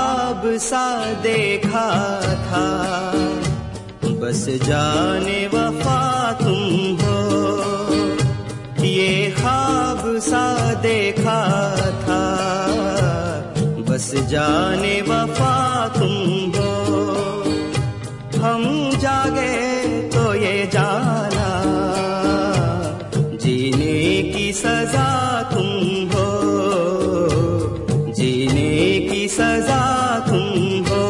ख्वाब सा देखा था, बस जाने वफा तुम हो। ये ख्वाब सा देखा था, बस जाने वफा तुम हो। हम जागे तो ये जाना, जीने की सजा तुम हो, जीने की सजा तुम हो।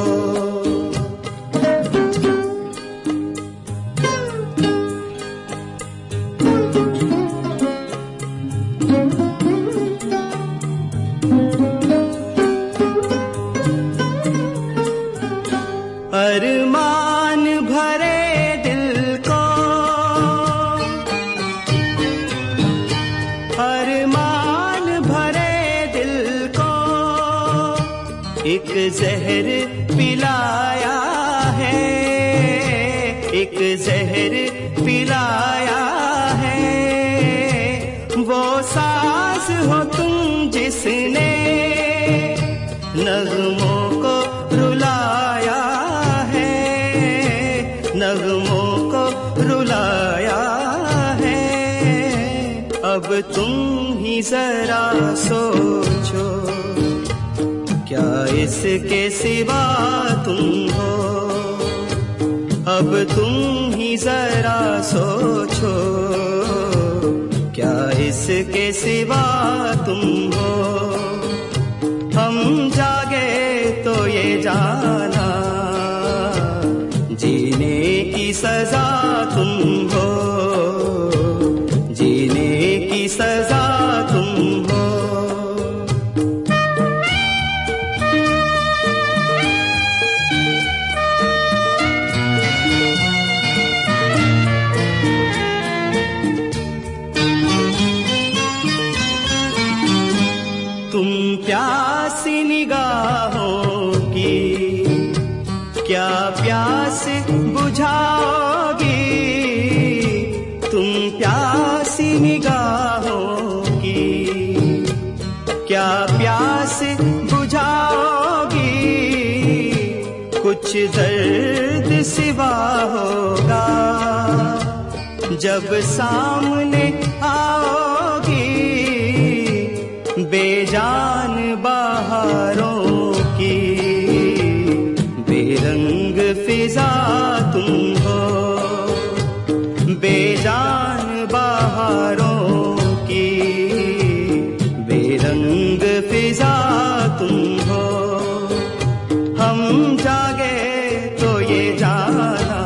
अरमान भरे दिल को, अरमान भरे दिल को एक जहर पिलाया है, एक जहर पिलाया है। वो साज हो तुम जिसने नगमों को रुलाया है, नगमों को रुलाया है। अब तुम ही जरा सोचो, क्या इसके सिवा तुम हो। अब तुम ही जरा सोचो, क्या इसके सिवा तुम हो। हम जागे तो ये जाना, जीने की सजा तुम हो, जीने की सजा तुम हो। तुम प्यासी निगाहों की क्या प्यास बुझाओगी, तुम प्यासी निगाहों की क्या प्यास बुझाओगी। कुछ दर्द सिवा होगा जब सामने आओगी, बेजान बहारों की बेरंग फिजा तुम हो, बेजान बहारों की बेरंग फिजा तुम हो। हम जागे तो ये जाना,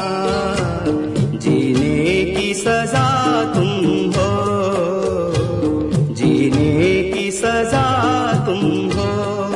जीने की सजा तुम हो, जीने की सजा तुम हो।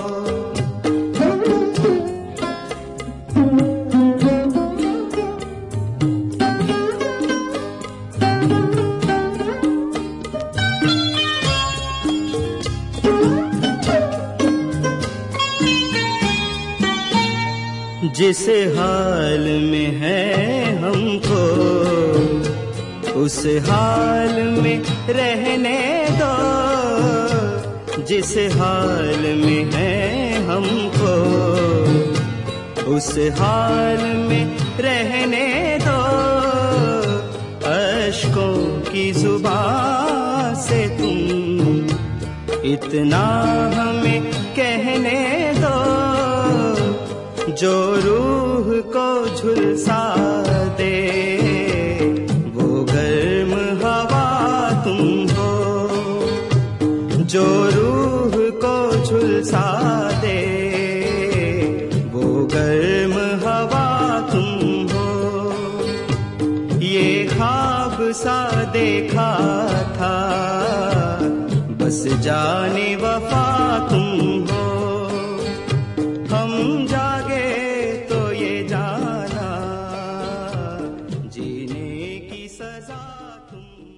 जिस हाल में है हमको, उस हाल में रहने दो। जिस हाल में है हमको, उस हाल में रहने दो। अश्कों की जुबान से तुम इतना हमें कहने दो, जो रूह को झुलसा दे वो गर्म हवा तुम हो। जो रूह को झुलसा दे वो गर्म हवा तुम हो। ये ख्वाब सा देखा था, बस जाने वफा तुम हो। हम जागे तो ये जाना, जीने की सजा तुम